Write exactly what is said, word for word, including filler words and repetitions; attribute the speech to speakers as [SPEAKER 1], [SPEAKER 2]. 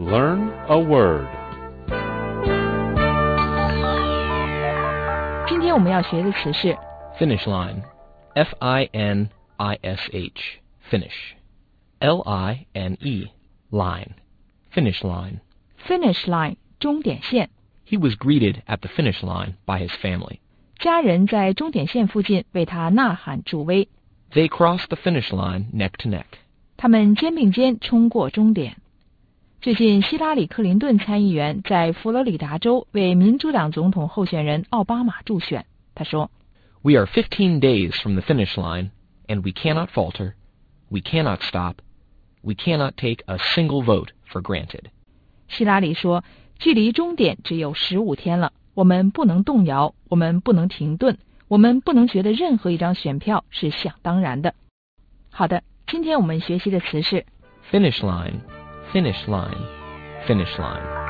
[SPEAKER 1] Learn a word.
[SPEAKER 2] 今天我们要学的词是
[SPEAKER 3] Finish line. F I N I S H. Finish. L I N E. Line. Finish line.
[SPEAKER 2] finish line 终点线。
[SPEAKER 3] He was greeted at the finish line by his family.
[SPEAKER 2] 家人在终点线附近为他呐喊助威。
[SPEAKER 3] They crossed the finish line neck to neck.
[SPEAKER 2] 他们肩并肩冲过终点。最近，希拉里·克林顿参议员在佛罗里达州为民主党总统候选人奥巴马助选。他说
[SPEAKER 3] We are fifteen days from the finish line, and we cannot falter, we cannot stop, we cannot take a single vote for granted.
[SPEAKER 2] 希拉里说，距离终点只有十五天了，我们不能动摇，我们不能停顿，我们不能觉得任何一张选票是想当然的。好的，今天我们学习的词是
[SPEAKER 3] Finish line, finish line, finish line.